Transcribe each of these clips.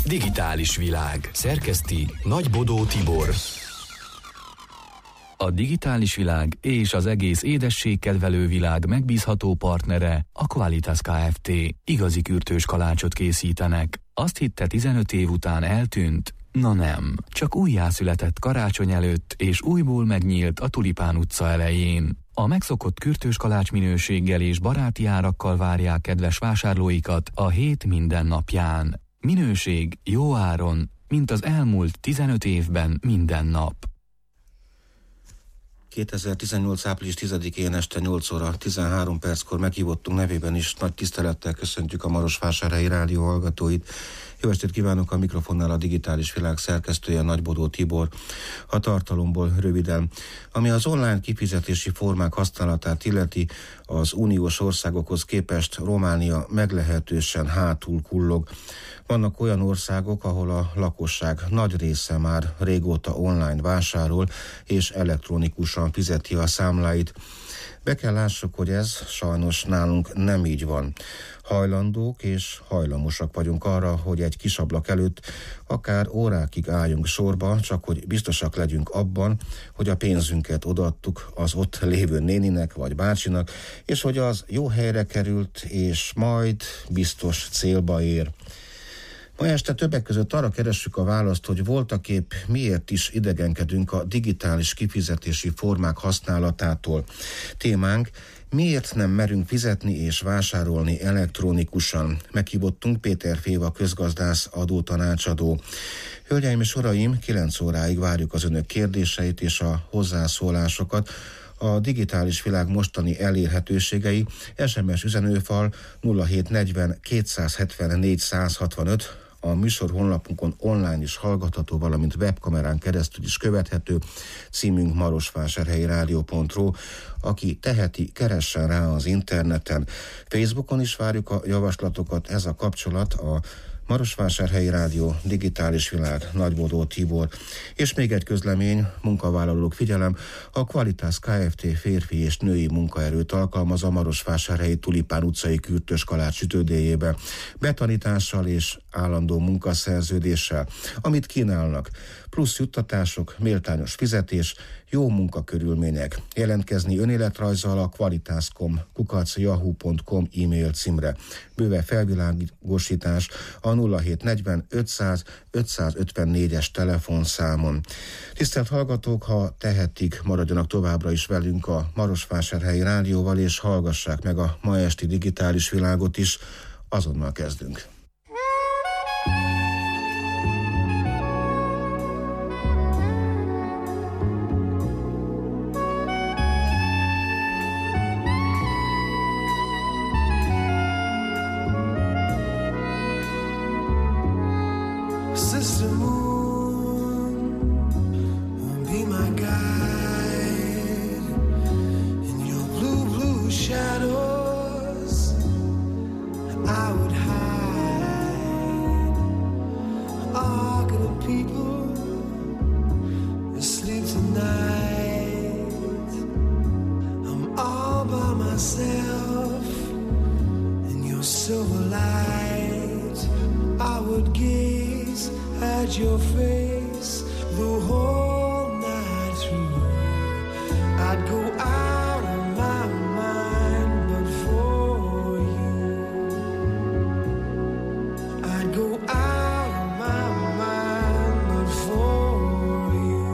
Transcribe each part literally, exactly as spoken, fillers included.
Digitális világ. Szerkeszti Nagy Bodó Tibor. A digitális világ és az egész édességkedvelő világ megbízható partnere a Qualitas Kft. Igazi kürtős kalácsot készítenek. Azt hitte tizenöt év után eltűnt? Na nem, csak újjászületett karácsony előtt és újból megnyílt a Tulipán utca elején. A megszokott kürtős kalács minőséggel és baráti árakkal várják kedves vásárlóikat a hét minden napján. Minőség jó áron, mint az elmúlt tizenöt évben minden nap. kétezer-tizennyolc. április tizedikén este nyolc óra tizenhárom perckor meghívottunk nevében is nagy tisztelettel köszöntjük a Marosvásárhelyi Rádió hallgatóit. Jó estét kívánok, a mikrofonnál a digitális világ szerkesztője Nagy Bodó Tibor. A tartalomból röviden. Ami az online kifizetési formák használatát illeti, az uniós országokhoz képest Románia meglehetősen hátul kullog. Vannak olyan országok, ahol a lakosság nagy része már régóta online vásárol és elektronikusan fizeti a számláit. Be kell lássuk, hogy ez sajnos nálunk nem így van. Hajlandók és hajlamosak vagyunk arra, hogy egy kis ablak előtt akár órákig álljunk sorba, csak hogy biztosak legyünk abban, hogy a pénzünket odaadtuk az ott lévő néninek vagy bácsinak, és hogy az jó helyre került, és majd biztos célba ér. Ma este többek között arra keressük a választ, hogy voltaképp miért is idegenkedünk a digitális kifizetési formák használatától. Témánk: miért nem merünk fizetni és vásárolni elektronikusan? Meghívottunk Péter Féva közgazdász, adótanácsadó. Hölgyeim és uraim, kilenc óráig várjuk az önök kérdéseit és a hozzászólásokat. A digitális világ mostani elérhetőségei: es em es üzenőfal nulla hét negyven kétszázhetvennégy százhatvanöt, a műsor honlapunkon online is hallgatható, valamint webkamerán keresztül is követhető. Címünk marosvásárhelyi rádió pont ru. Aki teheti, keressen rá az interneten. Facebookon is várjuk a javaslatokat, ez a kapcsolat a Marosvásárhelyi Rádió, digitális világ, Nagy Bodó Tibor. És még egy közlemény, munkavállalók figyelem, a Qualitas Kft. Férfi és női munkaerőt alkalmaz a Marosvásárhelyi Tulipán utcai kürtös kalács sütődéjébe, betanítással és állandó munkaszerződéssel. Amit kínálnak: plusz juttatások, méltányos fizetés, jó munkakörülmények. Jelentkezni önéletrajzzal a qualitas pont com kukac yahoo pont com e-mail címre. Bőve felvilágosítás a nulla hét negyven ötszáz ötszázötvennégyes telefonszámon. Tisztelt hallgatók, ha tehetik, maradjanak továbbra is velünk a Marosvásárhelyi Rádióval, és hallgassák meg a ma esti digitális világot is. Azonnal kezdünk. Sister Moon will be my guide in your blue, blue shadows. I would hide. All good people asleep tonight. I'm all by myself in your silver light. I would gaze at your face the whole night through. I'd go out of my mind but for you. I'd go out of my mind but for you.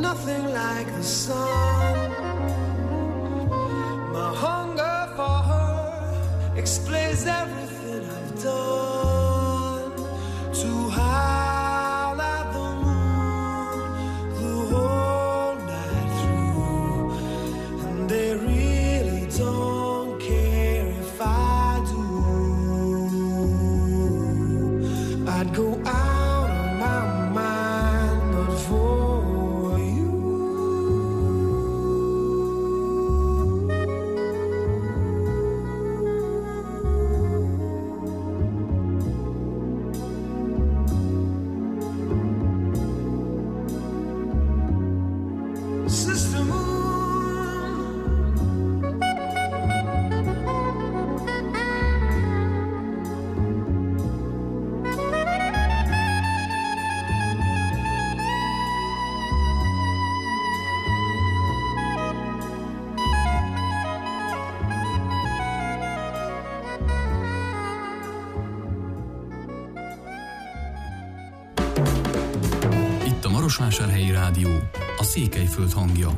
nothing like the sun. My hunger for her explains everything I've done. To howl at the moon the whole night through, and they really don't care if I do. I'd go out of my mind, but for you. Sister Moon, Itt a Marosvásárhelyi Rádió, a Székelyföld hangja.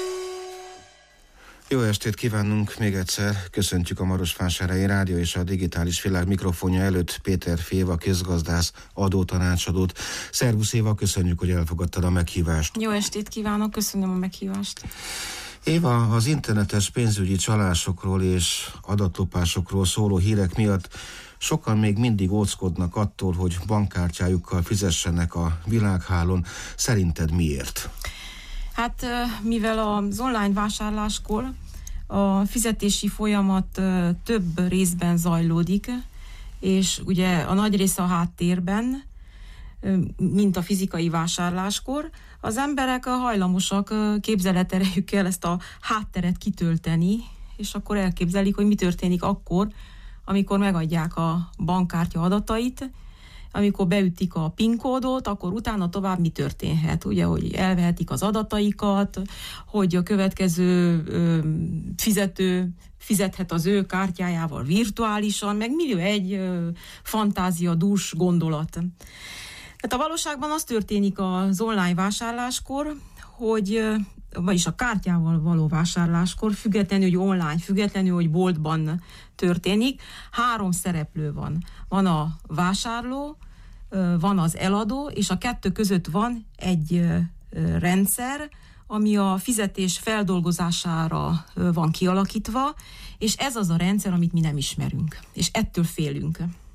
Jó estét kívánunk még egyszer, köszöntjük a Marosvásárhelyi Rádió és a Digitális Világ mikrofonja előtt Péter Féva, közgazdász, adótanácsadót. Szervusz Éva, köszönjük, hogy elfogadtad a meghívást. Jó estét kívánok, köszönöm a meghívást. Éva, az internetes pénzügyi csalásokról és adatlopásokról szóló hírek miatt sokan még mindig óckodnak attól, hogy bankkártyájukkal fizessenek a világhálón. Szerinted miért? Hát mivel az online vásárláskor a fizetési folyamat több részben zajlódik, és ugye a nagy része a háttérben, mint a fizikai vásárláskor, az emberek hajlamosak képzeleterejükkel ezt a hátteret kitölteni, és akkor elképzelik, hogy mi történik akkor, amikor megadják a bankkártya adatait, amikor beütik a PIN kódot, akkor utána tovább mi történhet? Ugye, hogy elvehetik az adataikat, hogy a következő ö, fizető fizethet az ő kártyájával virtuálisan, meg millió egy ö, fantázia, dús gondolat. Hát a valóságban az történik az online vásárláskor, hogy vagyis a kártyával való vásárláskor, függetlenül, hogy online, függetlenül, hogy boltban történik, három szereplő van. Van a vásárló, van az eladó, és a kettő között van egy rendszer, ami a fizetés feldolgozására van kialakítva, és ez az a rendszer, amit mi nem ismerünk, és ettől félünk.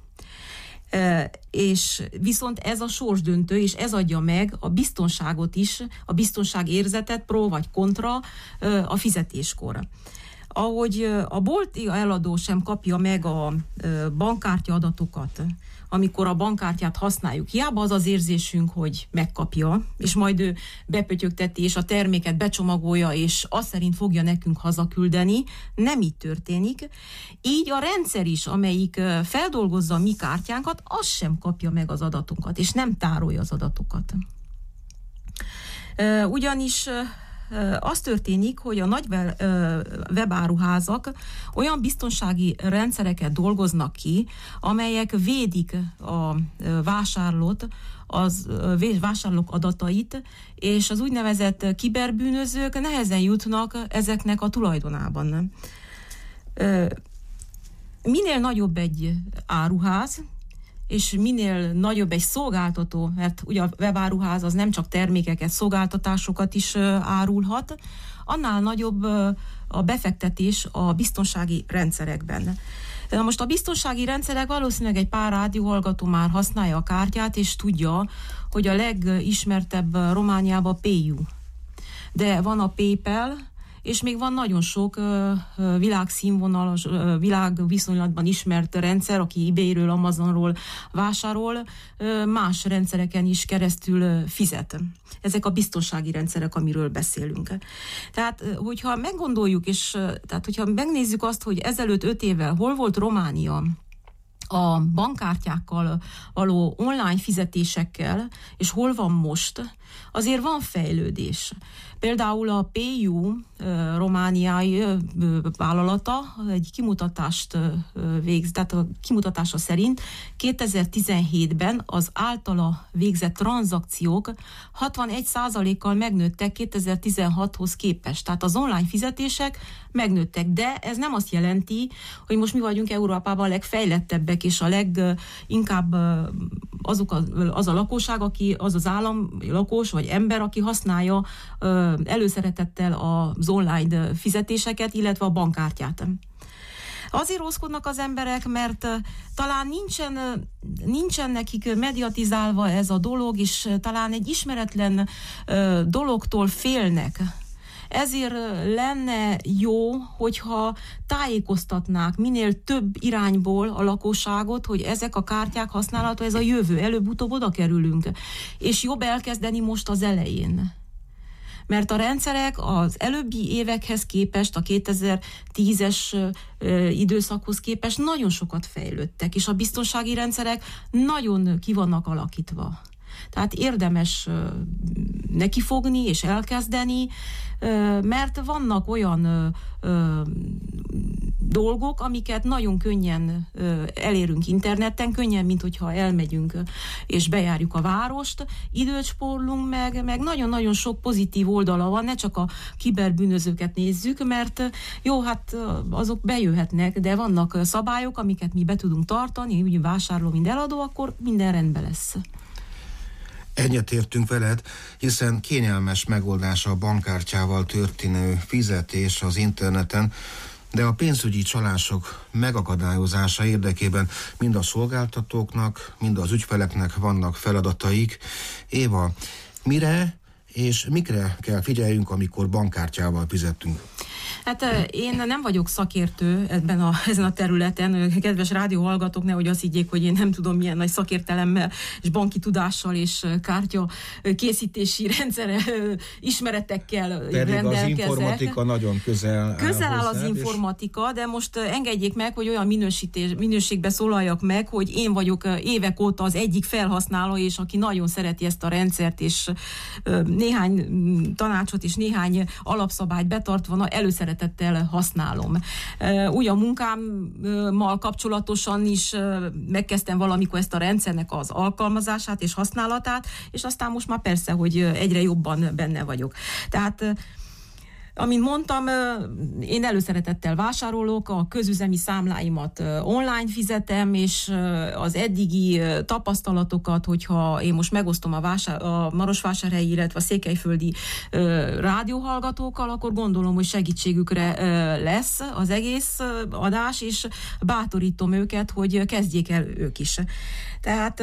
És viszont ez a sorsdöntő, és ez adja meg a biztonságot is, a biztonságérzetet, pro vagy kontra a fizetéskor. Ahogy a bolti eladó sem kapja meg a bankkártya adatokat, amikor a bankkártyát használjuk. Hiába az az érzésünk, hogy megkapja, és majd ő bepötyögteti, és a terméket becsomagolja, és azt szerint fogja nekünk hazaküldeni. Nem így történik. Így a rendszer is, amelyik feldolgozza a mi kártyánkat, az sem kapja meg az adatunkat, és nem tárolja az adatokat. Ugyanis az történik, hogy a nagy webáruházak olyan biztonsági rendszereket dolgoznak ki, amelyek védik a vásárlót, az vásárlók adatait, és az úgynevezett kiberbűnözők nehezen jutnak ezeknek a tulajdonában. Minél nagyobb egy áruház, és minél nagyobb egy szolgáltató, mert ugye a webáruház az nem csak termékeket, szolgáltatásokat is árulhat, annál nagyobb a befektetés a biztonsági rendszerekben. Na most a biztonsági rendszerek, valószínűleg egy pár rádióhallgató már használja a kártyát, és tudja, hogy a legismertebb Romániában a PayU. De van a PayPal, és még van nagyon sok uh, világszínvonalas, uh, világviszonylatban ismert rendszer, aki eBayről, Amazonról vásárol, uh, más rendszereken is keresztül uh, fizet. Ezek a biztonsági rendszerek, amiről beszélünk. Tehát, hogyha meggondoljuk, és uh, tehát, hogyha megnézzük azt, hogy ezelőtt öt évvel hol volt Románia a bankkártyákkal való online fizetésekkel, és hol van most, azért van fejlődés. Például a pé u romániai vállalata egy kimutatást végz, tehát a kimutatása szerint kétezer-tizenhétben az általa végzett tranzakciók hatvanegy százalékkal megnőttek kétezer-tizenhathoz képest. Tehát az online fizetések megnőttek, de ez nem azt jelenti, hogy most mi vagyunk Európában a legfejlettebbek, és a leginkább azok a, az a lakosság, aki, az az állam lakos vagy ember, aki használja előszeretettel az online fizetéseket, illetve a bankkártyát. Azért rózkodnak az emberek, mert talán nincsen, nincsen nekik mediatizálva ez a dolog, és talán egy ismeretlen dologtól félnek. Ezért lenne jó, hogyha tájékoztatnák minél több irányból a lakosságot, hogy ezek a kártyák használata, ez a jövő, előbb-utóbb oda kerülünk. És jobb elkezdeni most az elején. Mert a rendszerek az előbbi évekhez képest, a kétezer-tízes időszakhoz képest nagyon sokat fejlődtek, és a biztonsági rendszerek nagyon ki vannak alakítva. Tehát érdemes nekifogni és elkezdeni, mert vannak olyan dolgok, amiket nagyon könnyen elérünk interneten, könnyen, mint hogyha elmegyünk és bejárjuk a várost, időt spórolunk meg, meg nagyon-nagyon sok pozitív oldala van, ne csak a kiberbűnözőket nézzük, mert jó, hát azok bejöhetnek, de vannak szabályok, amiket mi be tudunk tartani, úgy vásárló, mind eladó, akkor minden rendben lesz. Egyetértünk veled, hiszen kényelmes megoldása a bankkártyával történő fizetés az interneten, de a pénzügyi csalások megakadályozása érdekében mind a szolgáltatóknak, mind az ügyfeleknek vannak feladataik. Éva, mire és mikre kell figyeljünk, amikor bankkártyával fizetünk? Hát én nem vagyok szakértő ebben a, ezen a területen. Kedves rádióhallgatók, nehogy azt higgyék, hogy én nem tudom milyen nagy szakértelemmel és banki tudással és kártya készítési rendszer ismeretekkel Pedig rendelkezek. az informatika nagyon közel Közel áll az hozzád, informatika, de most engedjék meg, hogy olyan minősítés, minőségbe szólaljak meg, hogy én vagyok évek óta az egyik felhasználó, és aki nagyon szereti ezt a rendszert, és néhány tanácsot és néhány alapszabályt betartva előszeretettel használom. Úgy a munkámmal kapcsolatosan is megkezdtem valamikor ezt a rendszernek az alkalmazását és használatát, és aztán most már persze, hogy egyre jobban benne vagyok. Tehát amint mondtam, én előszeretettel vásárolok, a közüzemi számláimat online fizetem, és az eddigi tapasztalatokat, hogyha én most megosztom a, vásár, a marosvásárhelyi, illetve a székelyföldi rádióhallgatókkal, akkor gondolom, hogy segítségükre lesz az egész adás, és bátorítom őket, hogy kezdjék el ők is. Tehát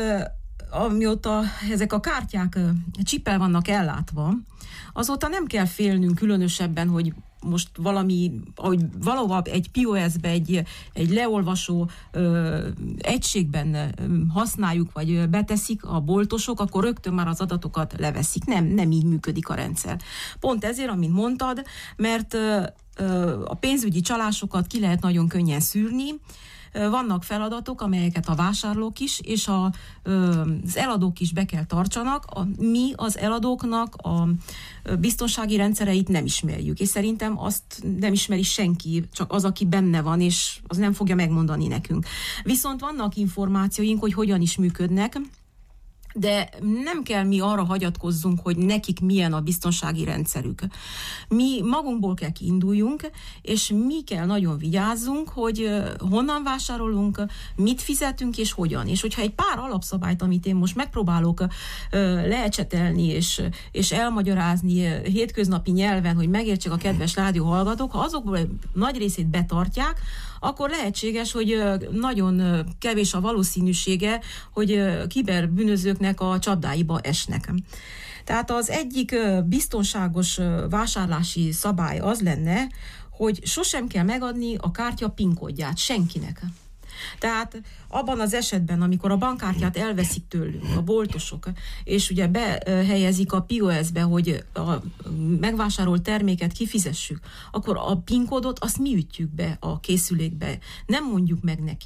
amióta ezek a kártyák csippel vannak ellátva, azóta nem kell félnünk különösebben, hogy most valami, ahogy valahol egy pé o es-be, egy, egy leolvasó ö, egységben használjuk, vagy beteszik a boltosok, akkor rögtön már az adatokat leveszik. Nem, nem így működik a rendszer. Pont ezért, amint mondtad, mert ö, ö, a pénzügyi csalásokat ki lehet nagyon könnyen szűrni. Vannak feladatok, amelyeket a vásárlók is, és a, az eladók is be kell tartsanak. A, mi az eladóknak a biztonsági rendszereit nem ismerjük, és szerintem azt nem ismeri senki, csak az, aki benne van, és az nem fogja megmondani nekünk. Viszont vannak információink, hogy hogyan is működnek, de nem kell mi arra hagyatkozzunk, hogy nekik milyen a biztonsági rendszerük. Mi magunkból kell kiinduljunk, és mi kell nagyon vigyázzunk, hogy honnan vásárolunk, mit fizetünk, és hogyan. És hogyha egy pár alapszabályt, amit én most megpróbálok leecsetelni, és, és elmagyarázni hétköznapi nyelven, hogy megértsék a kedves rádióhallgatók, ha azokból nagy részét betartják, akkor lehetséges, hogy nagyon kevés a valószínűsége, hogy kiberbűnözőknek a csapdáiba esnek. Tehát az egyik biztonságos vásárlási szabály az lenne, hogy sosem kell megadni a kártya PIN kódját senkinek. Tehát abban az esetben, amikor a bankkártyát elveszik tőlünk a boltosok, és ugye behelyezik a pé o es-be, hogy a megvásárolt terméket kifizessük, akkor a PIN kódot azt mi ütjük be a készülékbe, nem mondjuk meg nekik.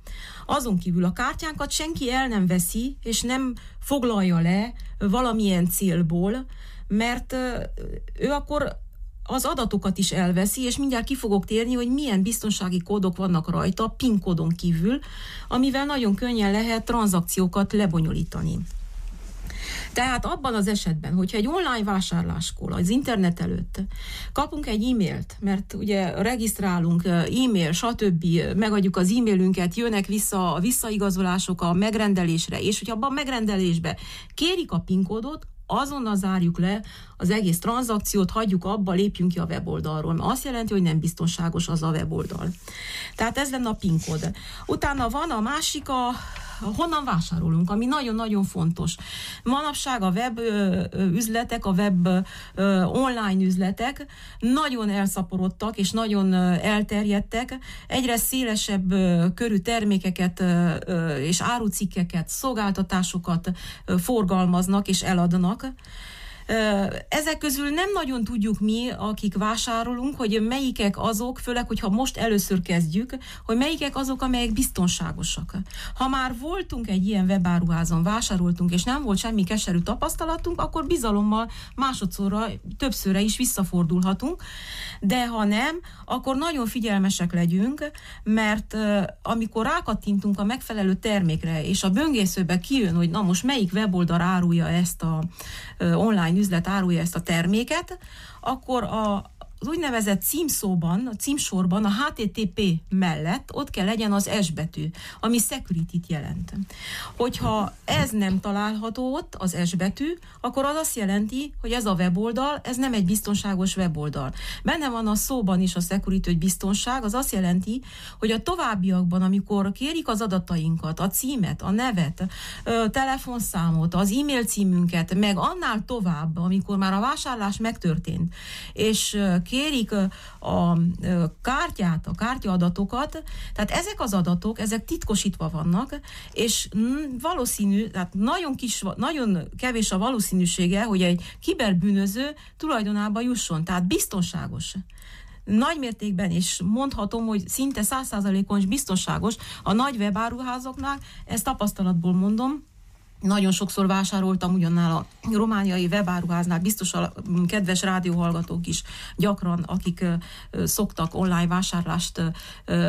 Azon kívül a kártyánkat senki el nem veszi, és nem foglalja le valamilyen célból, mert ő akkor az adatokat is elveszi, és mindjárt ki fogok térni, hogy milyen biztonsági kódok vannak rajta, PIN kódon kívül, amivel nagyon könnyen lehet tranzakciókat lebonyolítani. Tehát abban az esetben, hogyha egy online vásárláskor az internet előtt kapunk egy e-mailt, mert ugye regisztrálunk, e-mail, stb., megadjuk az e-mailünket, jönnek vissza a visszaigazolások a megrendelésre, és hogyha abban a megrendelésbe kérik a PIN kódot, azonnal zárjuk le az egész tranzakciót, hagyjuk abba, lépjünk ki a weboldalról, mert azt jelenti, hogy nem biztonságos az a weboldal. Tehát ez lenne a PIN kód. Utána van a másik, a honnan vásárolunk, ami nagyon-nagyon fontos. Manapság a web üzletek, a web online üzletek nagyon elszaporodtak és nagyon elterjedtek, egyre szélesebb körű termékeket és árucikkeket, szolgáltatásokat forgalmaznak és eladnak. Ezek közül nem nagyon tudjuk mi, akik vásárolunk, hogy melyikek azok, főleg, hogyha most először kezdjük, hogy melyikek azok, amelyek biztonságosak. Ha már voltunk egy ilyen webáruházon, vásároltunk, és nem volt semmi keserű tapasztalatunk, akkor bizalommal másodszorra, többszörre is visszafordulhatunk, de ha nem, akkor nagyon figyelmesek legyünk, mert amikor rákattintunk a megfelelő termékre, és a böngészőbe kijön, hogy na most melyik weboldal árulja ezt a online üzlet árulja ezt a terméket, akkor a, az úgynevezett címszóban, a címsorban a há té té pé mellett ott kell legyen az S betű, ami security-t jelent. Hogyha ez nem található ott, az S betű, akkor az azt jelenti, hogy ez a weboldal, ez nem egy biztonságos weboldal. Benne van a szóban is a security, hogy biztonság, az azt jelenti, hogy a továbbiakban, amikor kérik az adatainkat, a címet, a nevet, a telefonszámot, az e-mail címünket, meg annál tovább, amikor már a vásárlás megtörtént, és kérik a kártyát, a kártyaadatokat, tehát ezek az adatok, ezek titkosítva vannak, és valószínű, tehát nagyon kis, nagyon kevés a valószínűsége, hogy egy kiberbűnöző tulajdonába jusson, tehát biztonságos. Nagy mértékben is mondhatom, hogy szinte száz százalékon biztonságos a nagy webáruházoknál, ezt tapasztalatból mondom. Nagyon sokszor vásároltam ugyannál a romániai webáruháznál, biztos a kedves rádióhallgatók is gyakran, akik ö, szoktak online vásárlást ö,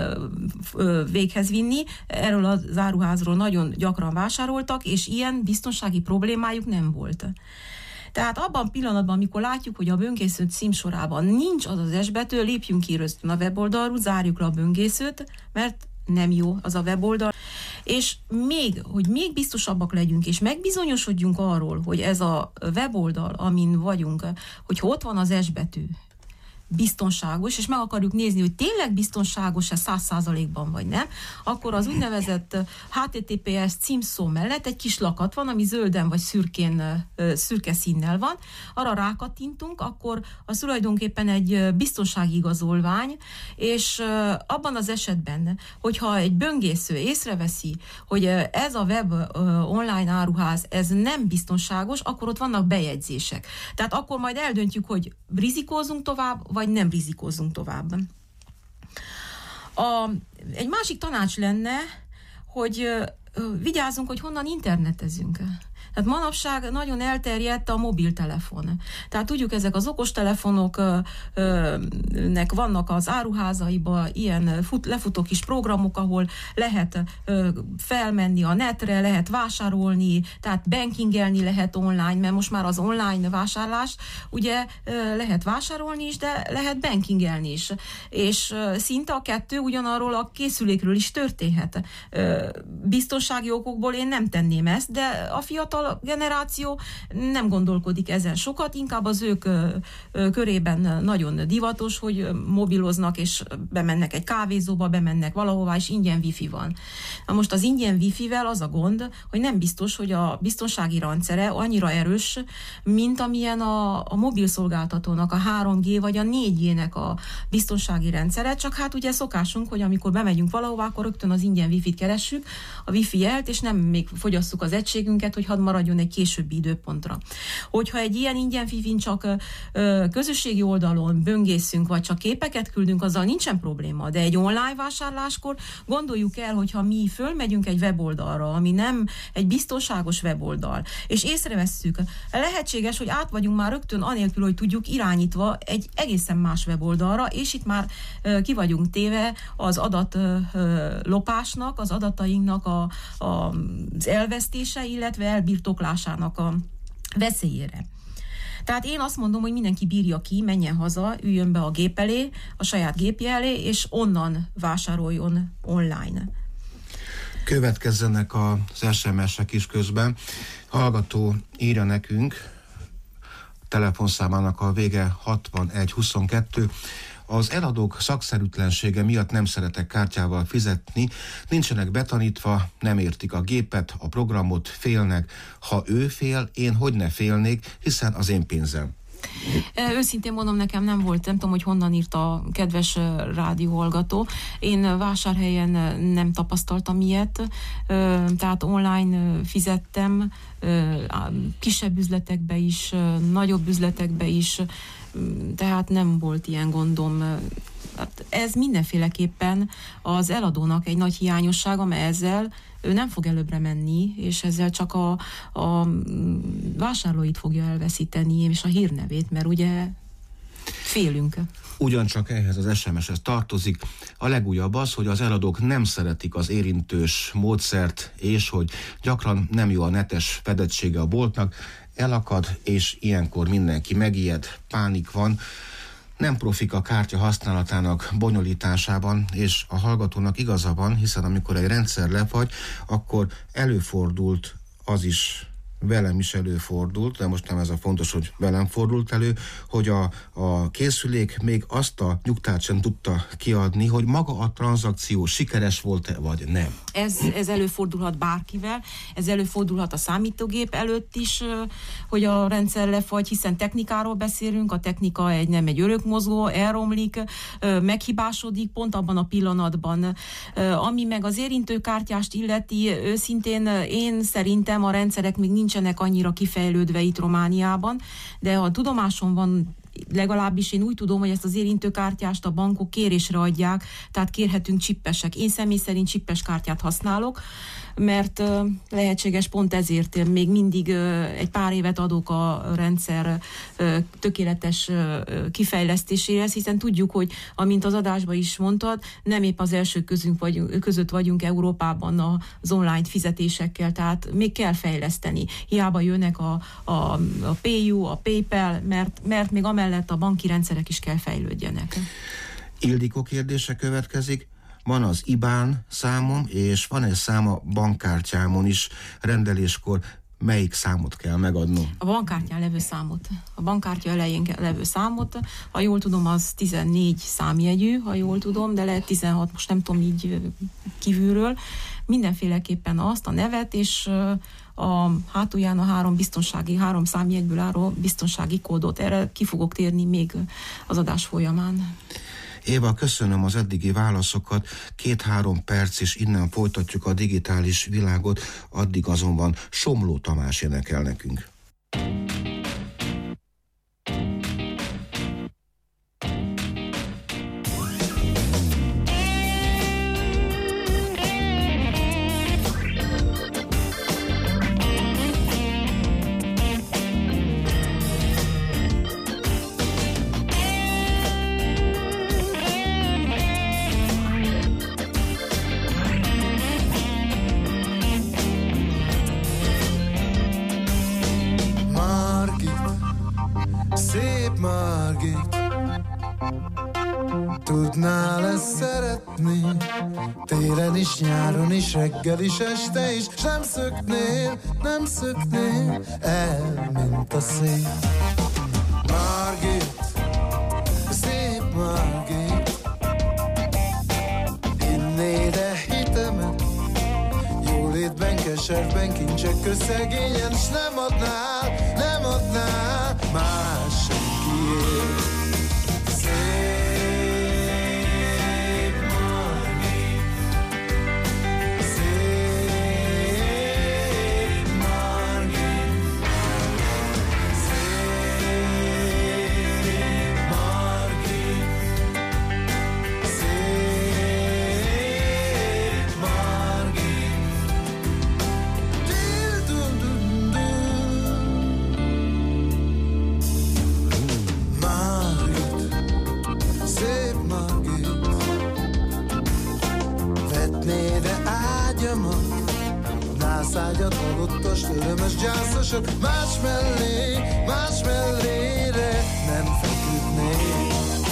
ö, véghez vinni. Erről az áruházról nagyon gyakran vásároltak, és ilyen biztonsági problémájuk nem volt. Tehát abban a pillanatban, amikor látjuk, hogy a böngésző címsorában nincs az az S betű, lépjünk ki rögtön a weboldalról, zárjuk le a böngészőt, mert nem jó az a weboldal. És még, hogy még biztosabbak legyünk, és megbizonyosodjunk arról, hogy ez a weboldal, amin vagyunk, hogyha ott van az S betű, biztonságos, és meg akarjuk nézni, hogy tényleg biztonságos-e száz százalékban vagy nem, akkor az úgynevezett há té té pé es címszó mellett egy kis lakat van, ami zölden vagy szürkén, szürke színnel van, arra rákattintunk, akkor az tulajdonképpen egy biztonsági igazolvány, és abban az esetben, hogyha egy böngésző észreveszi, hogy ez a web online áruház, ez nem biztonságos, akkor ott vannak bejegyzések. Tehát akkor majd eldöntjük, hogy rizikózunk tovább, vagy nem rizikózunk tovább. A, egy másik tanács lenne, hogy vigyázzunk, hogy honnan internetezünk. Tehát manapság nagyon elterjedt a mobiltelefon. Tehát tudjuk, ezek az okostelefonoknek vannak az áruházaiba ilyen fut, lefutó kis programok, ahol lehet ö, felmenni a netre, lehet vásárolni, tehát bankingelni lehet online, mert most már az online vásárlás, ugye ö, lehet vásárolni is, de lehet bankingelni is. És ö, szinte a kettő ugyanarról a készülékről is történhet. Ö, biztonsági okokból én nem tenném ezt, de a fiatal generáció nem gondolkodik ezen sokat, inkább az ők ö, ö, körében nagyon divatos, hogy mobiloznak, és bemennek egy kávézóba, bemennek valahová, és ingyen wifi van. Na most az ingyen wifi-vel az a gond, hogy nem biztos, hogy a biztonsági rendszere annyira erős, mint amilyen a, a mobil szolgáltatónak a három G vagy a négy G-nek a biztonsági rendszere, csak hát ugye szokásunk, hogy amikor bemegyünk valahová, akkor rögtön az ingyen wifi-t keressük, a wifi jelt, és nem még fogyasszuk az egységünket, hogy hadd maradjon egy későbbi időpontra. Hogyha egy ilyen ingyen fifin csak ö, közösségi oldalon böngészünk, vagy csak képeket küldünk, azzal nincsen probléma, de egy online vásárláskor gondoljuk el, hogyha mi fölmegyünk egy weboldalra, ami nem egy biztonságos weboldal, és észrevesszük, lehetséges, hogy át vagyunk már rögtön anélkül, hogy tudjuk irányítva egy egészen más weboldalra, és itt már ö, ki vagyunk téve az adatlopásnak, az adatainknak a, a, az elvesztése, illetve elbirtoklásának a veszélyére. Tehát én azt mondom, hogy mindenki bírja ki, menjen haza, üljön be a gép elé, a saját gépje elé, és onnan vásároljon online. Következzenek az es em es-ek is közben. Hallgató írja nekünk, telefonszámának a vége hatvanegy huszonkettő. Az eladók szakszerűtlensége miatt nem szeretek kártyával fizetni, nincsenek betanítva, nem értik a gépet, a programot, félnek. Ha ő fél, én hogy ne félnék, hiszen az én pénzem. Őszintén mondom, nekem nem volt, nem tudom, hogy honnan írt a kedves rádióhallgató. Én Vásárhelyen nem tapasztaltam ilyet, tehát online fizettem, kisebb üzletekbe is, nagyobb üzletekbe is, tehát nem volt ilyen gondom. Ez mindenféleképpen az eladónak egy nagy hiányossága, mert ezzel ő nem fog előbbre menni, és ezzel csak a, a vásárlóit fogja elveszíteni, és a hírnevét, mert ugye félünk. Ugyancsak ehhez az es em es-hez tartozik. A legújabb az, hogy az eladók nem szeretik az érintős módszert, és hogy gyakran nem jó a netes fedettsége a boltnak, elakad, és ilyenkor mindenki megijed, pánik van. Nem profik a kártya használatának bonyolításában, és a hallgatónak igaza van, hiszen amikor egy rendszer lefagy, akkor előfordult az is, velem is előfordult, de most nem ez a fontos, hogy velem fordult elő, hogy a, a készülék még azt a nyugtát sem tudta kiadni, hogy maga a tranzakció sikeres volt-e, vagy nem. Ez, ez előfordulhat bárkivel, ez előfordulhat a számítógép előtt is, hogy a rendszer lefagy, hiszen technikáról beszélünk, a technika egy, nem egy örökmozgó, elromlik, meghibásodik pont abban a pillanatban. Ami meg az érintőkártyást illeti, őszintén én szerintem a rendszerek még nincsenek annyira kifejlődve itt Romániában, de a tudomásom van, legalábbis én úgy tudom, hogy ezt az érintőkártyást a bankok kérésre adják, tehát kérhetünk csippesek. Én személy szerint csippes kártyát használok, mert uh, lehetséges pont ezért még mindig uh, egy pár évet adok a rendszer uh, tökéletes uh, kifejlesztéséhez, hiszen tudjuk, hogy amint az adásban is mondtad, nem épp az első közünk vagyunk, között vagyunk Európában az online fizetésekkel, tehát még kell fejleszteni. Hiába jönnek a, a, a PayU, a PayPal, mert, mert még amellett a banki rendszerek is kell fejlődjenek. Ildikó kérdése következik. Van az i bán számom, és van egy szám a bankkártyámon is rendeléskor. Melyik számot kell megadnom? A bankkártyán levő számot. A bankkártya elején levő számot. Ha jól tudom, az tizennégy számjegyű, ha jól tudom, de lehet tizenhat, most nem tudom így kívülről. Mindenféleképpen azt a nevet, és a hátulján a három biztonsági, három számjegyből álló biztonsági kódot. Erre ki fogok térni még az adás folyamán. Éva, köszönöm az eddigi válaszokat. Két-három perc, és innen folytatjuk a digitális világot, addig azonban Somló Tamás énekel nekünk. Tudnál ezt szeretni, télen is, nyáron is, reggel is, este is, s nem szöknél, nem szöknél el, mint a szél. Margit, szép Margit, inné de hitemet, jólétben, keserben, kincsek közszegényen, s nem adnál, nem adnál más senkiért. Margit, mások, más mellé, más mellére nem feküdnék.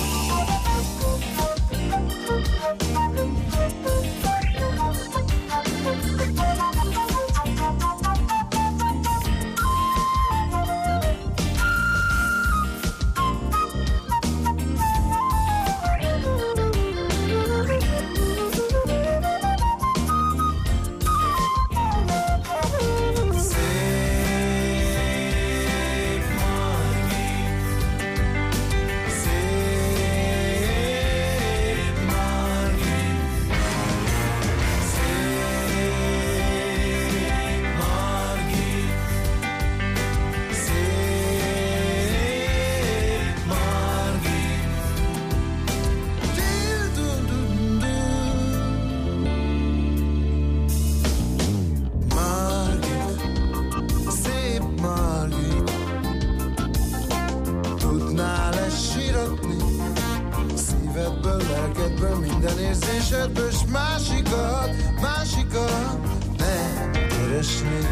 S másikat, másikat nem keresni.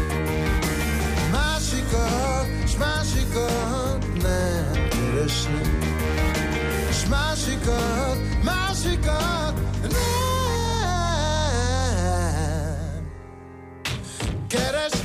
Másikat, s másikat nem keresni. S másikat, másikat nem keresni.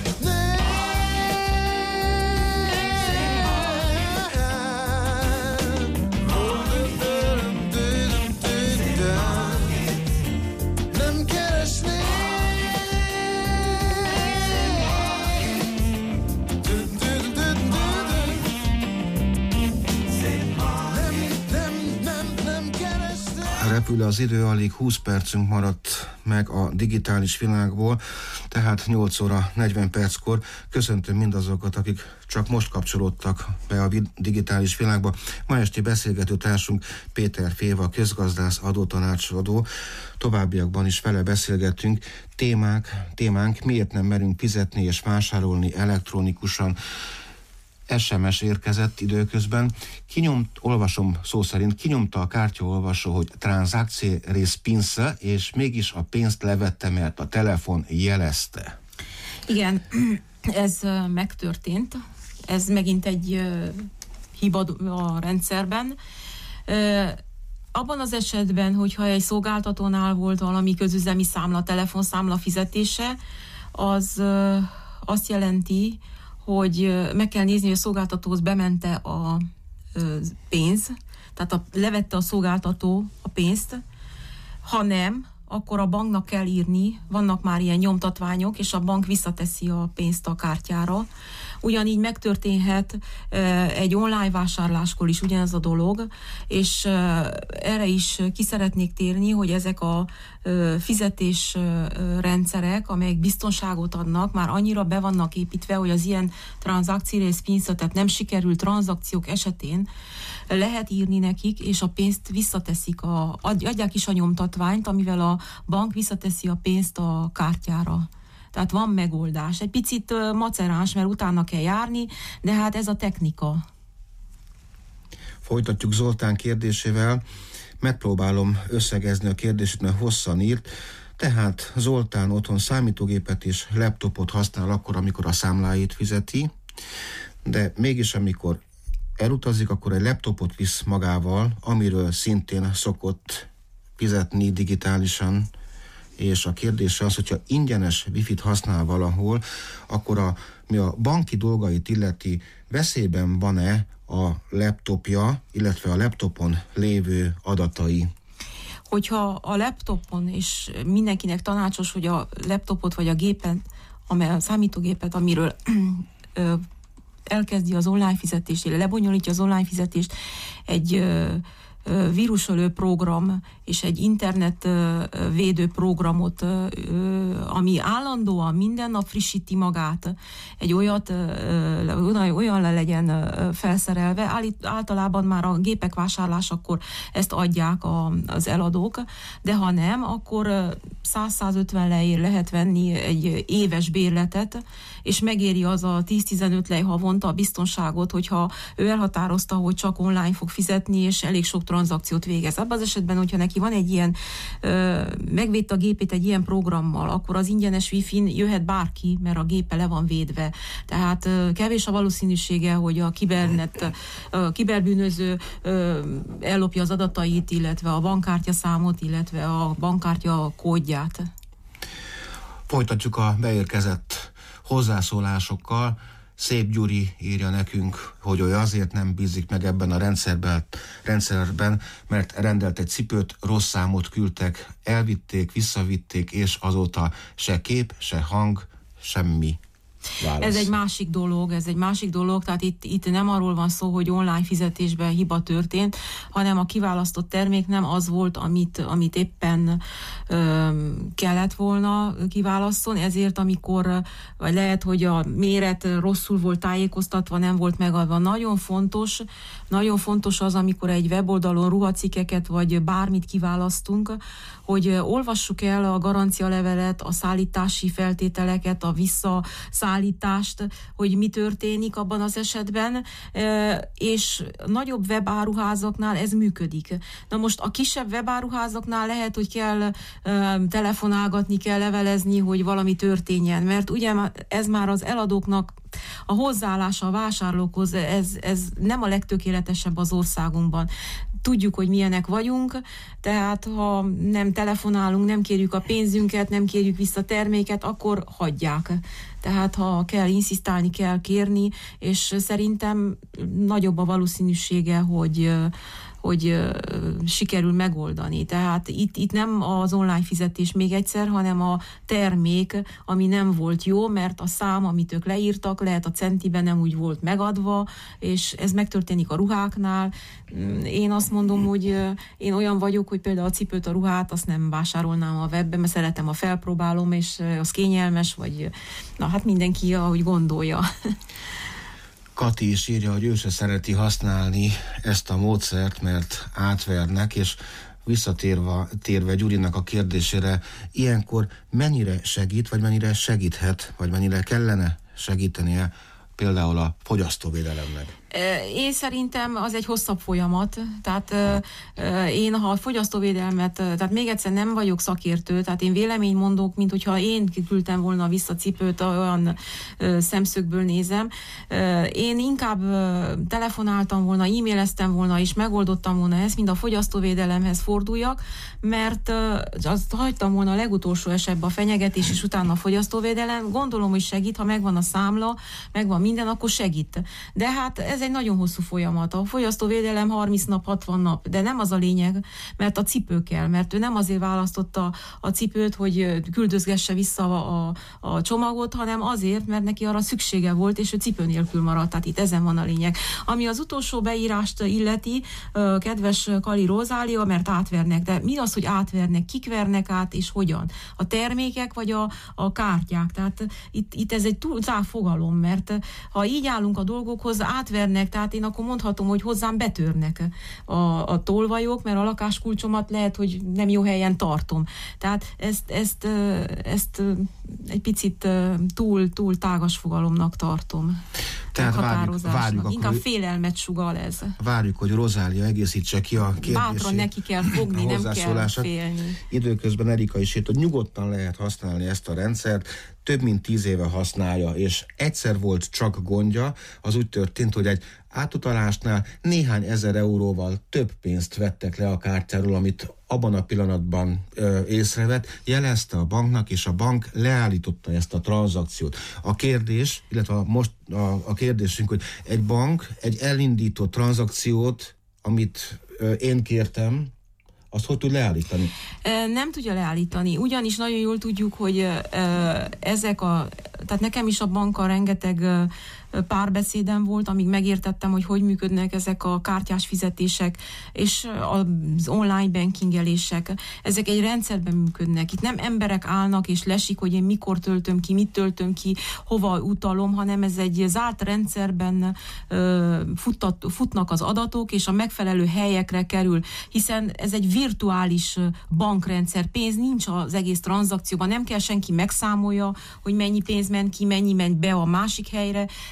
Repül az idő, alig húsz percünk maradt meg a digitális világból, tehát nyolc óra negyven perckor köszöntöm mindazokat, akik csak most kapcsolódtak be a digitális világba. Ma esti beszélgető társunk Péter Féva, közgazdász, adótanácsadó. Továbbiakban is vele beszélgettünk. Témák, témánk, miért nem merünk fizetni és vásárolni elektronikusan. es em es érkezett időközben. Kinyomt, olvasom szó szerint, kinyomta a kártyaolvasó, hogy tranzakció respinsa, és mégis a pénzt levette, mert a telefon jelezte. Igen, ez megtörtént. Ez megint egy hiba a rendszerben. Abban az esetben, hogyha egy szolgáltatónál volt valami közüzemi számla, telefonszámla fizetése, az azt jelenti, hogy meg kell nézni, hogy a szolgáltatóhoz bemente a pénz, tehát a, levette a szolgáltató a pénzt, ha nem, akkor a banknak kell írni, vannak már ilyen nyomtatványok, és a bank visszateszi a pénzt a kártyára. Ugyanígy megtörténhet egy online vásárláskor is ugyanez a dolog, és erre is ki szeretnék térni, hogy ezek a fizetésrendszerek, amelyek biztonságot adnak, már annyira be vannak építve, hogy az ilyen tranzakció respinsa, tehát nem sikerült tranzakciók esetén lehet írni nekik, és a pénzt visszateszik, a, adják is a nyomtatványt, amivel a bank visszateszi a pénzt a kártyára. Tehát van megoldás. Egy picit maceráns, mert utána kell járni, de hát ez a technika. Folytatjuk Zoltán kérdésével. Megpróbálom összegezni a kérdését, mert hosszan írt. Tehát Zoltán otthon számítógépet és laptopot használ akkor, amikor a számláit fizeti, de mégis amikor elutazik, akkor egy laptopot visz magával, amiről szintén szokott fizetni digitálisan, és a kérdés az, hogyha ingyenes wifi-t használ valahol, akkor a, mi a banki dolgait illeti, veszélyben van-e a laptopja, illetve a laptopon lévő adatai? Hogyha a laptopon, és mindenkinek tanácsos, hogy a laptopot vagy a gépen, amely a számítógépet, amiről elkezdi az online fizetést, illetve lebonyolítja az online fizetést, egy vírusölő program és egy internet védő programot, ami állandóan minden nap frissíti magát, egy olyat, olyan le legyen felszerelve. Általában már a gépek vásárlásakor ezt adják az eladók, de ha nem, akkor száz-százötven lejér lehet venni egy éves bérletet, és megéri az a tíz-tizenöt lej havonta a biztonságot, hogyha ő elhatározta, hogy csak online fog fizetni, és elég sok tranzakciót végez. Abban az esetben, hogyha neki van egy ilyen, ö, megvédte a gépét egy ilyen programmal, akkor az ingyenes Wi-Fi-n jöhet bárki, mert a gépe le van védve. Tehát ö, kevés a valószínűsége, hogy a kibernet, a kiberbűnöző ö, ellopja az adatait, illetve a bankkártya számot, illetve a bankkártya kódját. Folytatjuk a beérkezett hozzászólásokkal. Szép Gyuri írja nekünk, hogy ő azért nem bízik meg ebben a rendszerben, rendszerben, mert rendelt egy cipőt, rossz számot küldtek, elvitték, visszavitték, és azóta se kép, se hang, semmi. Válasz. Ez egy másik dolog, ez egy másik dolog, tehát itt, itt nem arról van szó, hogy online fizetésben hiba történt, hanem a kiválasztott termék nem az volt, amit, amit éppen ö, kellett volna kiválasszon, ezért amikor, vagy lehet, hogy a méret rosszul volt tájékoztatva, nem volt megadva. Nagyon fontos, nagyon fontos az, amikor egy weboldalon ruhacikkeket, vagy bármit kiválasztunk, hogy olvassuk el a garancialevelet, a szállítási feltételeket, a visszaszállítást, hogy mi történik abban az esetben, és nagyobb webáruházaknál ez működik. Na most a kisebb webáruházaknál lehet, hogy kell telefonálgatni, kell levelezni, hogy valami történjen, mert ugye ez már az eladóknak a hozzáállása a vásárlókhoz, ez, ez nem a legtökéletesebb az országunkban. Tudjuk, hogy milyenek vagyunk, tehát ha nem telefonálunk, nem kérjük a pénzünket, nem kérjük vissza terméket, akkor hagyják. Tehát ha kell inszisztálni, kell kérni, és szerintem nagyobb a valószínűsége, hogy hogy sikerül megoldani. Tehát itt, itt nem az online fizetés még egyszer, hanem a termék, ami nem volt jó, mert a szám, amit ők leírtak, lehet a centiben nem úgy volt megadva, és ez megtörténik a ruháknál. Én azt mondom, hogy én olyan vagyok, hogy például a cipőt, a ruhát, azt nem vásárolnám a webben, mert szeretem, a felpróbálom, és az kényelmes, vagy na hát mindenki, ahogy gondolja. Kati is írja, hogy ő se szereti használni ezt a módszert, mert átvernek, és visszatérve térve Gyurinak a kérdésére, ilyenkor mennyire segít, vagy mennyire segíthet, vagy mennyire kellene segítenie például a fogyasztóvédelemnek? Én szerintem az egy hosszabb folyamat, tehát én, ha a fogyasztóvédelmet, tehát még egyszer nem vagyok szakértő, tehát én vélemény mondok, mint hogyha én küldtem volna vissza cipőt, olyan szemszögből nézem. Én inkább telefonáltam volna, e-maileztem volna, és megoldottam volna ezt, mint a fogyasztóvédelemhez forduljak, mert azt hagytam volna a legutolsó esetben a fenyegetés, és utána a fogyasztóvédelem. Gondolom, hogy segít, ha megvan a számla, megvan minden, akkor segít. De hát ez egy nagyon hosszú folyamat. A fogyasztóvédelem harminc nap, hatvan nap, de nem az a lényeg, mert a cipő kell, mert ő nem azért választotta a cipőt, hogy küldözgesse vissza a, a csomagot, hanem azért, mert neki arra szüksége volt, és ő cipő nélkül maradt. Tehát itt ezen van a lényeg. Ami az utolsó beírást illeti, kedves Kali Rozália, mert átvernek, de mi az, hogy átvernek, kik vernek át, és hogyan? A termékek, vagy a, a kártyák? Tehát itt, itt ez egy túl zárt fogalom, mert ha így állunk a dolgokhoz, átvernek, tehát én akkor mondhatom, hogy hozzám betörnek a, a tolvajok, mert a lakáskulcsomat lehet, hogy nem jó helyen tartom. Tehát ezt, ezt, ezt egy picit túl, túl tágas fogalomnak tartom. Tehát várjuk, várjuk inkább akkor, félelmet sugal ez. Várjuk, hogy Rozália egészítse ki a kérdését. Bátran neki kell fogni, nem kell félni. Időközben Erika is írt, hogy nyugodtan lehet használni ezt a rendszert, több mint tíz éve használja, és egyszer volt csak gondja, az úgy történt, hogy egy átutalásnál néhány ezer euróval több pénzt vettek le a kártyáról, amit abban a pillanatban ö, észrevett, jelezte a banknak, és a bank leállította ezt a tranzakciót. A kérdés, illetve a, most a, a kérdésünk, hogy egy bank egy elindított tranzakciót, amit ö, én kértem, azt hogy tud leállítani? Nem tudja leállítani. Ugyanis nagyon jól tudjuk, hogy ezek a... Tehát nekem is a bankkal rengeteg párbeszédem volt, amíg megértettem, hogy hogy működnek ezek a kártyás fizetések, és az online bankingelések. Ezek egy rendszerben működnek. Itt nem emberek állnak és lesik, hogy én mikor töltöm ki, mit töltöm ki, hova utalom, hanem ez egy zárt rendszerben futtat, futnak az adatok, és a megfelelő helyekre kerül, hiszen ez egy virtuális bankrendszer. Pénz nincs az egész tranzakcióban, nem kell senki megszámolja, hogy mennyi pénz ment ki, mennyi ment be a másik helyre.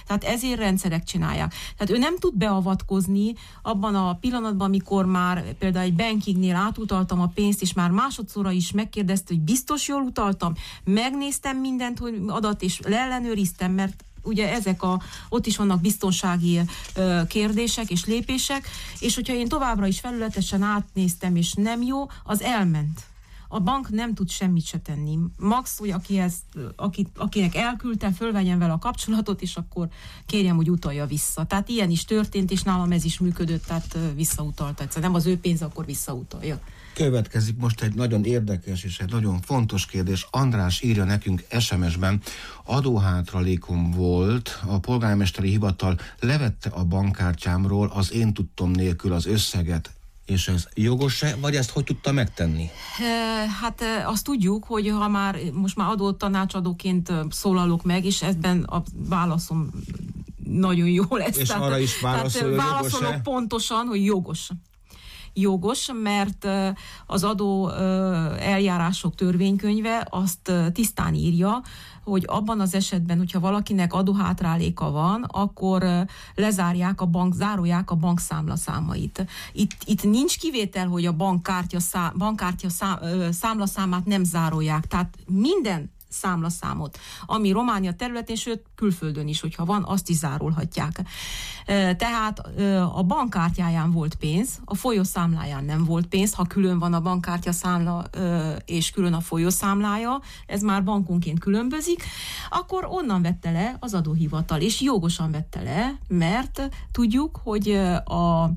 Tehát ezért rendszerek csinálják. Tehát ő nem tud beavatkozni abban a pillanatban, amikor már például egy bankingnél átutaltam a pénzt, és már másodszorra is megkérdezte, hogy biztos jól utaltam, megnéztem mindent, hogy adat, és leellenőriztem, mert ugye ezek a, ott is vannak biztonsági ö, kérdések és lépések, és hogyha én továbbra is felületesen átnéztem, és nem jó, az elment. A bank nem tud semmit se tenni. Max, hogy akihez, aki, akinek elküldtem, fölvegyen vele a kapcsolatot, és akkor kérjem, hogy utalja vissza. Tehát ilyen is történt, és nálam ez is működött, tehát visszautalta. Egyszerűen nem az ő pénz, akkor visszautalja. Következik most egy nagyon érdekes és egy nagyon fontos kérdés. András írja nekünk es em es-ben, adóhátralékom volt, a polgármesteri hivatal levette a bankkártyámról az én tudtom nélkül az összeget. És ez jogos-e, vagy ezt hogy tudta megtenni? Hát azt tudjuk, hogy ha már most már adó tanácsadóként szólalok meg, és ebben a válaszom nagyon jó lesz. És tehát, arra is válaszol, tehát válaszolok jogos-e? Pontosan, hogy jogos. Jogos, mert az adó eljárások törvénykönyve azt tisztán írja, hogy abban az esetben, hogyha valakinek adóhátráléka van, akkor lezárják a bank, zárolják a bankszámla számait. Itt, itt nincs kivétel, hogy a bankkártya, szá, bankkártya szá, számlaszámát nem zárolják. Tehát minden számlaszámot, ami Románia területén, sőt külföldön is, hogyha van, azt is zárolhatják. Tehát a bankkártyáján volt pénz, a folyószámláján nem volt pénz, ha külön van a bankkártya számla és külön a folyószámlája, ez már bankonként különbözik, akkor onnan vette le az adóhivatal, és jogosan vette le, mert tudjuk, hogy a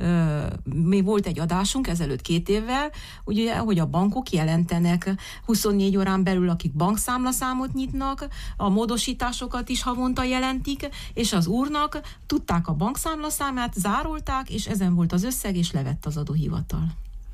még volt egy adásunk ezelőtt két évvel, ugye, hogy a bankok jelentenek huszonnégy órán belül, akik bankszámlaszámot nyitnak, a módosításokat is havonta jelentik, és az úrnak tudták a bankszámlaszámát, zárolták, és ezen volt az összeg, és levett az adóhivatal.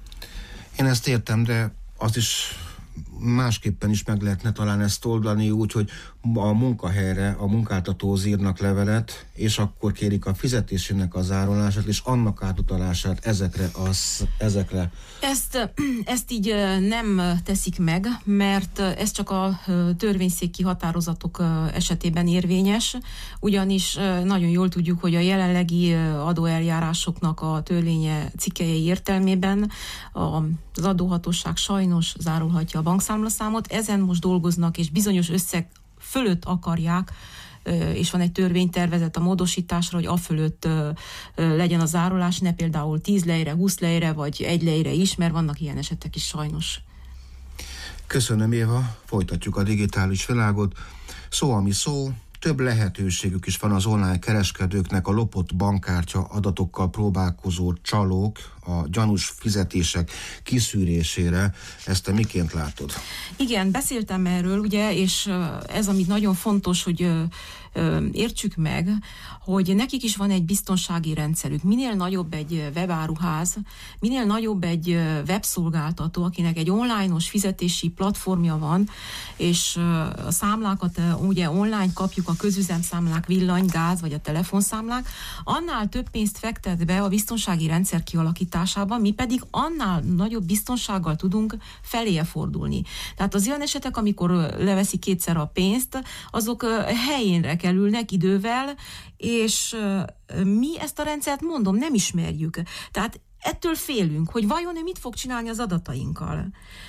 Én ezt értem, de azt is másképpen is meg lehetne talán ezt oldani úgy, hogy a munkahelyre a munkáltatóhoz írnak levelet, és akkor kérik a fizetésének a zárolását, és annak átutalását ezekre az, ezekre. Ezt, ezt így nem teszik meg, mert ez csak a törvényszéki határozatok esetében érvényes, ugyanis nagyon jól tudjuk, hogy a jelenlegi adóeljárásoknak a törvénye cikkei értelmében az adóhatóság sajnos zárolhatja a bankszámlaszámot, ezen most dolgoznak, és bizonyos összeg fölött akarják, és van egy törvénytervezet a módosításra, hogy afölött legyen a zárolás, ne például tíz lejre, húsz lejre, vagy egy lejre is, mert vannak ilyen esetek is sajnos. Köszönöm, Éva, folytatjuk a digitális világot. Szó, ami szó, több lehetőségük is van az online kereskedőknek a lopott bankkártya adatokkal próbálkozó csalók, a gyanús fizetések kiszűrésére. Ezt te miként látod? Igen, beszéltem erről, ugye, és ez, amit nagyon fontos, hogy értsük meg, hogy nekik is van egy biztonsági rendszerük. Minél nagyobb egy webáruház, minél nagyobb egy webszolgáltató, akinek egy online-os fizetési platformja van, és a számlákat ugye online kapjuk, a közüzemszámlák, villany, gáz vagy a telefonszámlák, annál több pénzt fektet be a biztonsági rendszer kialakításában, mi pedig annál nagyobb biztonsággal tudunk feléje fordulni. Tehát az olyan esetek, amikor leveszi kétszer a pénzt, azok helyénre kerülnek idővel, és mi ezt a rendszert, mondom, nem ismerjük. Tehát ettől félünk, hogy vajon ő mit fog csinálni az adatainkkal.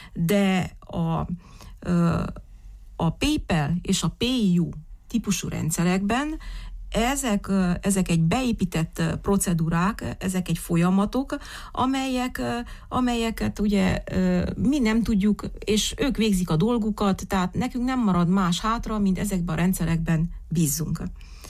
De a, a PayPal és a PayU típusú rendszerekben ezek, ezek egy beépített procedúrák, ezek egy folyamatok, amelyek, amelyeket ugye mi nem tudjuk, és ők végzik a dolgukat, tehát nekünk nem marad más hátra, mint ezekben a rendszerekben bízzunk.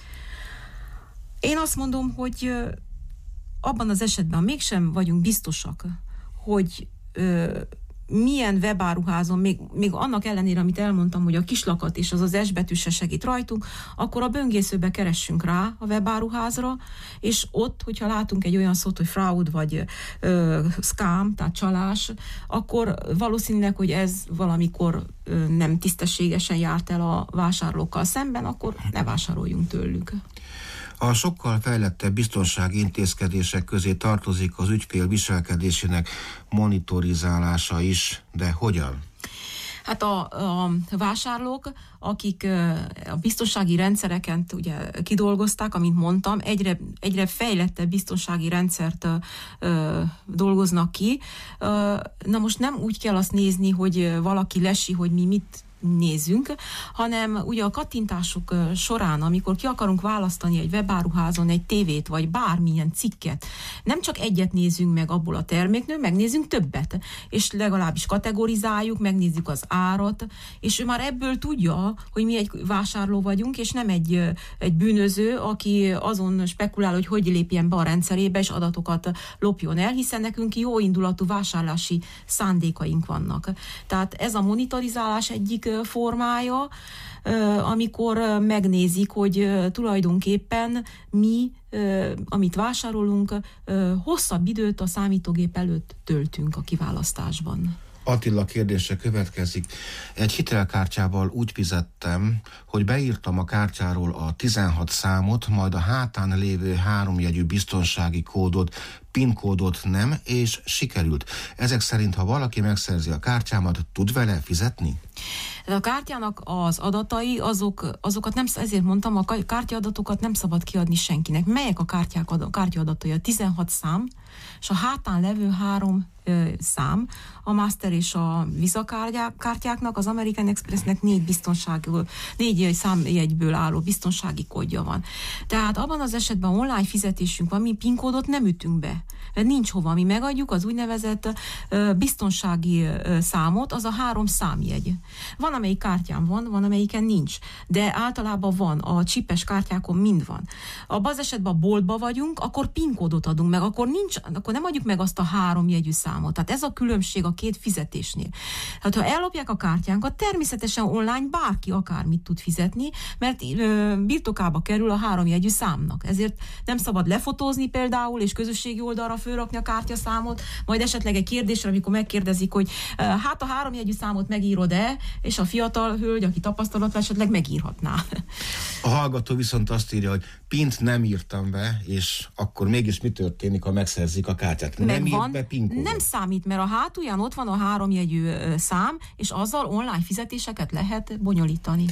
Én azt mondom, hogy abban az esetben mégsem vagyunk biztosak, hogy milyen webáruházon, még, még annak ellenére, amit elmondtam, hogy a kislakat és az az S betű se segít rajtunk, akkor a böngészőbe keressünk rá a webáruházra, és ott, hogyha látunk egy olyan szót, hogy fraud vagy ö, scam, tehát csalás, akkor valószínűleg, hogy ez valamikor ö, nem tisztességesen járt el a vásárlókkal szemben, akkor ne vásároljunk tőlük. A sokkal fejlettebb biztonsági intézkedések közé tartozik az ügyfél viselkedésének monitorizálása is, de hogyan? Hát a, a vásárlók, akik a biztonsági rendszereket ugye kidolgozták, amint mondtam, egyre, egyre fejlettebb biztonsági rendszert ö, dolgoznak ki. Ö, na most nem úgy kell azt nézni, hogy valaki lesi, hogy mi mit nézzünk, hanem ugye a kattintások során, amikor ki akarunk választani egy webáruházon egy tévét, vagy bármilyen cikket, nem csak egyet nézünk meg abból a terméknől, megnézzünk többet, és legalábbis kategorizáljuk, megnézzük az árat, és ő már ebből tudja, hogy mi egy vásárló vagyunk, és nem egy, egy bűnöző, aki azon spekulál, hogy hogy lépjen be a rendszerébe, és adatokat lopjon el, hiszen nekünk jó indulatú vásárlási szándékaink vannak. Tehát ez a monitorizálás egyik formája, amikor megnézik, hogy tulajdonképpen mi, amit vásárolunk, hosszabb időt a számítógép előtt töltünk a kiválasztásban. Attila kérdése következik. Egy hitelkártyával úgy fizettem, hogy beírtam a kártyáról a tizenhat számot, majd a hátán lévő háromjegyű biztonsági kódot, PIN kódot nem, és sikerült. Ezek szerint, ha valaki megszerzi a kártyámat, tud vele fizetni? A kártyának az adatai, azok, azokat nem, ezért mondtam, a kártyaadatokat nem szabad kiadni senkinek. Melyek a kártyák, a kártyaadatai? A tizenhat szám, és a hátán levő három ö, szám, a Master és a Visa kártyáknak, az American Expressnek négy biztonsági, négy számjegyből álló biztonsági kódja van. Tehát abban az esetben online fizetésünk van, mi PIN kódot nem ütünk be, mert nincs hova, mi megadjuk az úgynevezett ö, biztonsági ö, számot, az a három számjegy. Van, amelyik kártyán van, van, amelyiken nincs, de általában van, a csipes kártyákon mind van. Abban az esetben a boltba vagyunk, akkor PIN kódot adunk meg, akkor nincs, akkor nem adjuk meg azt a három jegyű számot. Tehát ez a különbség a két fizetésnél. Hát ha ellopják a kártyánkat, természetesen online bárki akármit tud fizetni, mert ö, birtokába kerül a három jegyű számnak. Ezért nem szabad lefotózni például, és közösségi oldalra fölrakni a kártyaszámot, majd esetleg egy kérdésre, amikor megkérdezik, hogy ö, hát a három jegyű számot megírod-e, és a fiatal hölgy, aki tapasztalatlan, esetleg megírhatná. A hallgató viszont azt írja, hogy pint nem írtam be, és akkor mégis mi történik, ha megszerzik a kártyát? Nem írt be PIN kódot. Nem számít, mert a hátulján ott van a háromjegyű szám, és azzal online fizetéseket lehet bonyolítani.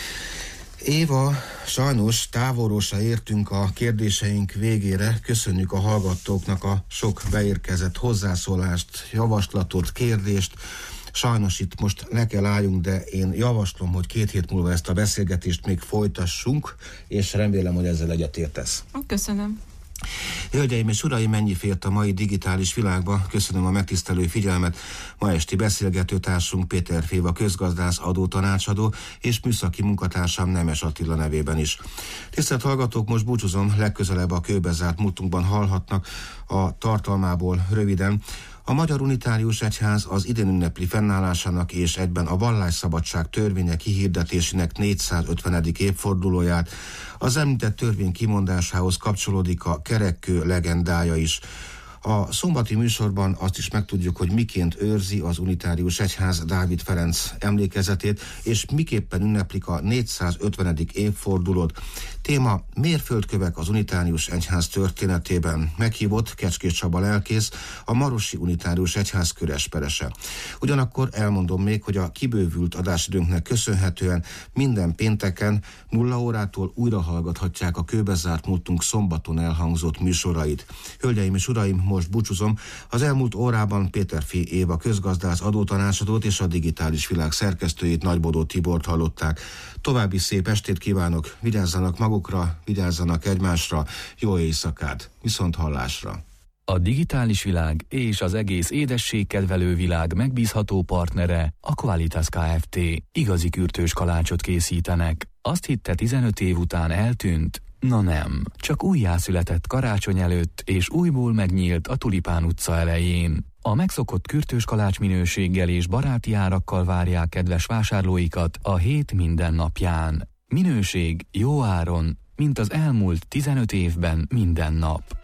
Éva, sajnos távolról se értünk a kérdéseink végére. Köszönjük a hallgatóknak a sok beérkezett hozzászólást, javaslatot, kérdést. Sajnos itt most le kell álljunk, de én javaslom, hogy két hét múlva ezt a beszélgetést még folytassunk, és remélem, hogy ezzel egyetértesz. Köszönöm. Hölgyeim és uraim, mennyi fért a mai digitális világba? Köszönöm a megtisztelő figyelmet. Ma esti beszélgetőtársunk Péter Féva közgazdász, adótanácsadó, és műszaki munkatársam Nemes Attila nevében is. Tisztelt hallgatók, most búcsúzom, legközelebb a kőbezárt múltunkban hallhatnak a tartalmából röviden. A Magyar Unitárius Egyház az idén ünnepli fennállásának és egyben a vallásszabadság törvénye kihirdetésének négyszázötvenedik évfordulóját. Az említett törvény kimondásához kapcsolódik a kerekkő legendája is. A szombati műsorban azt is megtudjuk, hogy miként őrzi az Unitárius Egyház Dávid Ferenc emlékezetét, és miképpen ünneplik a négyszázötvenedik évfordulót. Téma: mérföldkövek az Unitárius Egyház történetében. Meghívott Kecskés Csaba lelkész, a Marosi Unitárius Egyház küresperese. Ugyanakkor elmondom még, hogy a kibővült adásidőnknek köszönhetően minden pénteken nulla órától újra hallgathatják a kőbezárt múltunk szombaton elhangzott műsorait. Hölgyeim és uraim, most búcsúzom. Az elmúlt órában Péterfi Éva közgazdász, adótanácsadót és a digitális világ szerkesztőjét, Nagybodó Tibort hallották. További szép estét kívánok, vigyázzanak magukra, vigyázzanak egymásra, jó éjszakát, viszont hallásra. A digitális világ és az egész édességkedvelő világ megbízható partnere a Qualitas Kft. Igazi kürtős kalácsot készítenek. Azt hitte tizenöt év után eltűnt? Na nem, csak újjászületett karácsony előtt és újból megnyílt a Tulipán utca elején. A megszokott kürtős kalács minőséggel és baráti árakkal várják kedves vásárlóikat a hét minden napján. Minőség jó áron, mint az elmúlt tizenöt évben minden nap.